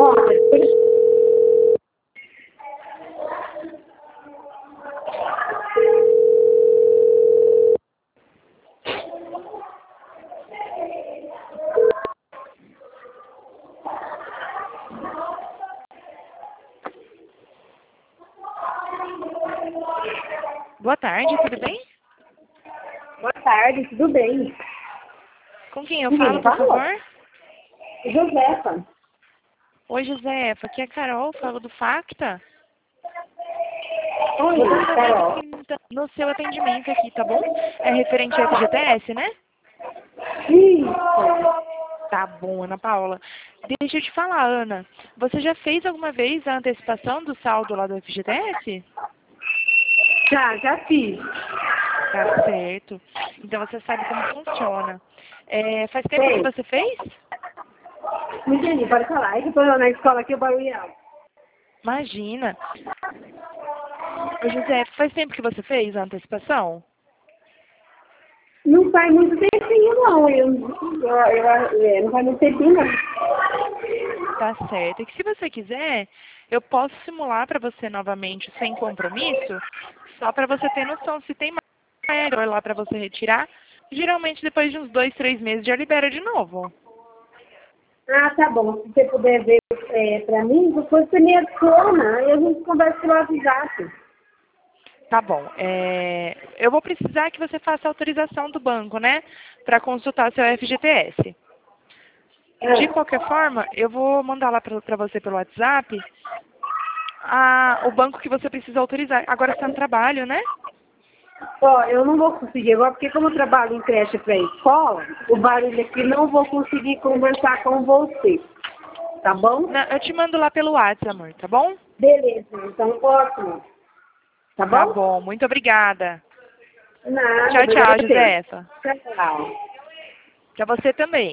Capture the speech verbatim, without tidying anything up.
Olha, Boa tarde, tudo bem? boa tarde, tudo bem? Com quem eu Com quem falo, por fala? favor? Josefa. Oi, Josefa, aqui é a Carol, falo do Facta. Oi, Vou dar uma Carol. aqui no seu atendimento aqui, tá bom? É referente ao F G T S, né? Isso. Tá bom, Ana Paula. Deixa eu te falar, Ana. Você já fez alguma vez a antecipação do saldo lá do F G T S? Já, já fiz. Tá certo. Então você sabe como funciona. É, faz tempo Sei. que você fez? Não entendi, pode falar. É que eu tô na escola aqui, o barulho é alto. Imagina. Ô, José, faz tempo que você fez a antecipação? Não faz muito tempinho, não. Eu, eu, eu, é, não faz muito tempinho, não. Tá certo. E que se você quiser, eu posso simular para você novamente sem compromisso, só para você ter noção se tem mais lá para você retirar. Geralmente depois de uns dois, três meses já libera de novo. Ah, tá bom. Se você puder ver é, pra mim, depois você me adiciona e a gente conversa pelo WhatsApp. Tá bom. É, eu vou precisar que você faça a autorização do banco, né? Para consultar seu F G T S. De Ah. qualquer forma, eu vou mandar lá para você pelo WhatsApp a, o banco que você precisa autorizar. Agora você está no trabalho, né? Ó, eu não vou conseguir agora, porque como eu trabalho em creche para escola, o barulho aqui não vou conseguir conversar com você. Tá bom? Não, eu te mando lá pelo WhatsApp, amor, tá bom? Beleza, então ótimo. Tá Tá bom? bom, muito obrigada. Nada, Tchau, obrigada tchau, a você. Josefa. Tchau, tchau. Pra você também.